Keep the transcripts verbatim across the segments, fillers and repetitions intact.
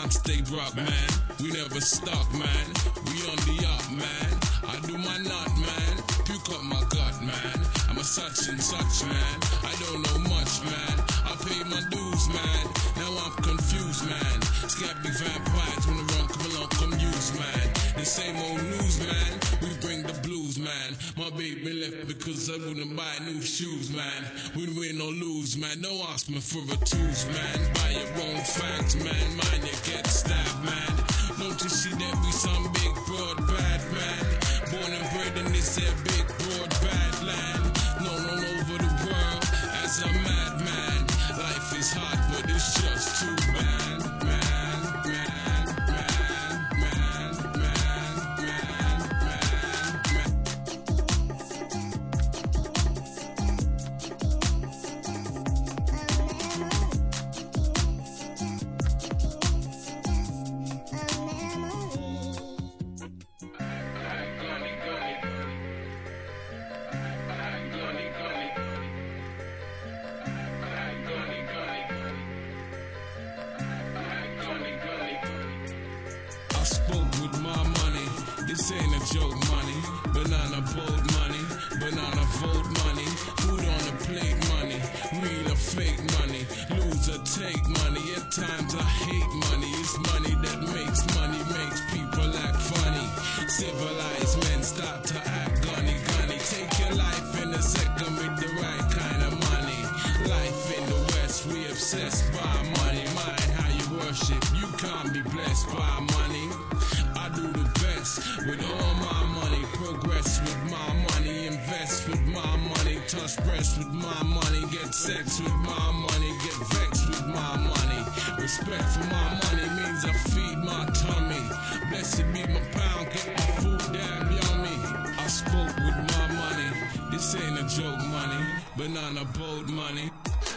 stay rock, man. We never stop, man. We on the up, man. I do my nut, man. Puke up my gut, man. I'm a such and such, man. I don't know much, man. I pay my dues, man. Now I'm confused, man. Scabby vampires when the wrong come along, come use, man. The same old news, man. We bring the blues, man. My baby left because I wouldn't buy new shoes, man. We win or lose, man. No ask me for a tools, man. Buy your own facts, man. Mine you get stabbed, man. Don't you see that we some big broad bad man? Born and bred in this here big broad bad land. Known all over the world as a madman. Life is hard, but it's just too bad, man, man, man, man, man, man, man, I spoke with my money, this ain't a joke money. Banana boat money, banana vote money. Food on the plate money, real or fake money. Lose or take money, at times I hate money. It's money that makes money, makes people act funny. Civilized men start to act gunny gunny. Take your life in a second with the right kind of money. Life in the West, we obsessed by money. Mind how you worship, you can't be blessed by money. I do the best with all my money. Progress with my money. Invest with my money. Touch breasts with my money. Get sex with my money. Get vexed with my money. Respect for my money means I feed my tummy. Blessed be my pound. Get my food damn yummy. I spoke with my money. This ain't a joke money. Banana boat money.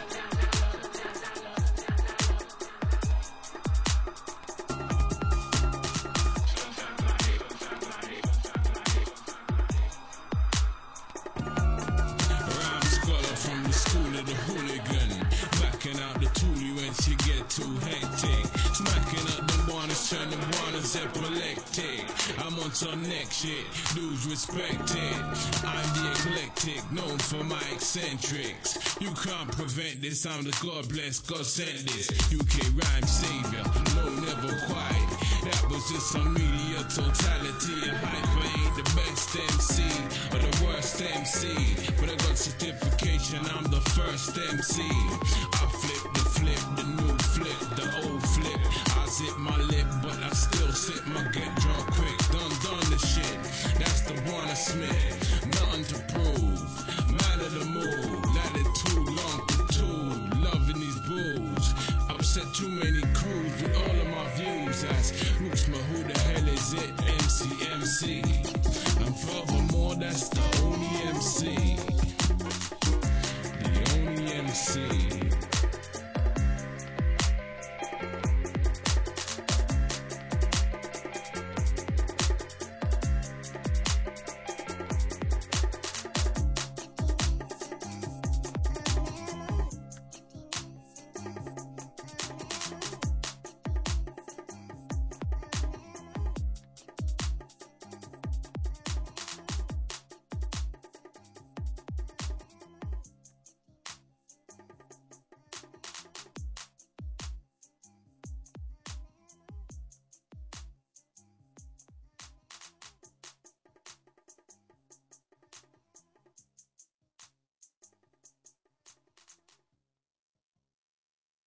The hooligan, backing out the toolie when she get too hectic. Smacking up the bonnets, turn the bonnets epileptic. I'm on some next shit, dudes respect it. I'm the eclectic, known for my eccentrics. You can't prevent this, I'm the God bless, God sent this. U K rhyme savior, no never quite. That was just some media totality. And hyper ain't the best M C or the worst M C, but I got certification, I'm the first M C. I flip the flip, the new flip, the old flip. I zip my lip, but I still sip my get drunk quick. Done, done the shit, that's the Warner Smith. Nothing to prove, man of the move. Let it too long to tune, loving these booze. Upset too many crews with all of my views. As Rooksma, who the hell is it? M C, M C. And furthermore, that's the